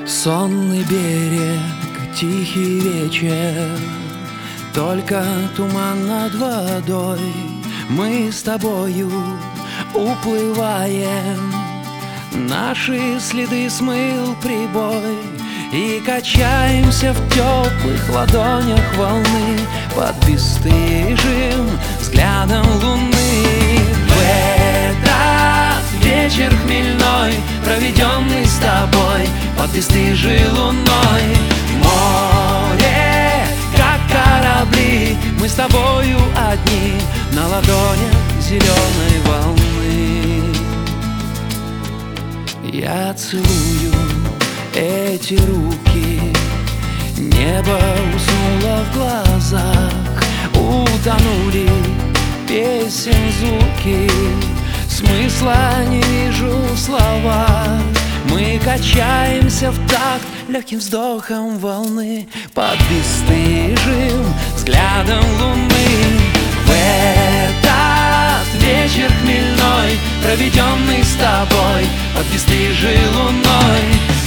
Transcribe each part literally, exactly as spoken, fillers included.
Сонный берег, тихий вечер, только туман над водой. Мы с тобою уплываем, наши следы смыл прибой, и качаемся в теплых ладонях волны под бесстыжим взглядом луны. В этот вечер хмельной, проведенный с тобой под бесстыжей луной, море, как корабли, мы с тобою одни на ладонях зеленой волны. Я целую эти руки, небо уснуло в глазах, утонули песен звуки, смысла не вижу в словах. Мы качаемся в такт легким вздохом волны под бесстыжим взглядом луны. В этот вечер хмельной, проведенный с тобой под бесстыжей луной,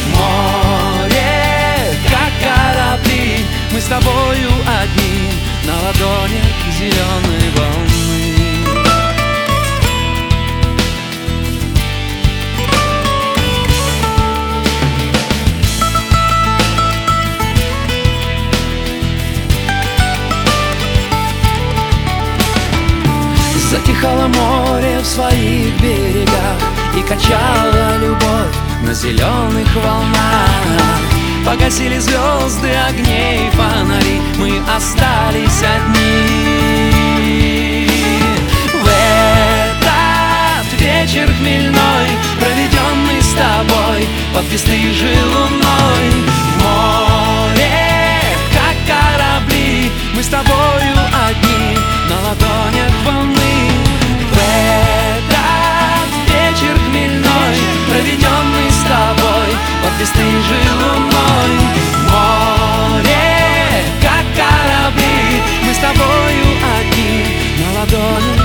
море, как корабли, мы с тобою одни на ладонях зеленой волны. Затихало море в своих берегах и качала любовь на зеленых волнах. Погасили звезды, огней, фонари, мы остались одни. В этот вечер хмельной, проведенный с тобой под бесстыжей луной, море, как корабли, мы с тобою одни на ладонях волны. В этот вечер хмельной, проведенный с тобой под бесстыжей луной, море, как корабли, мы с тобою одни на ладони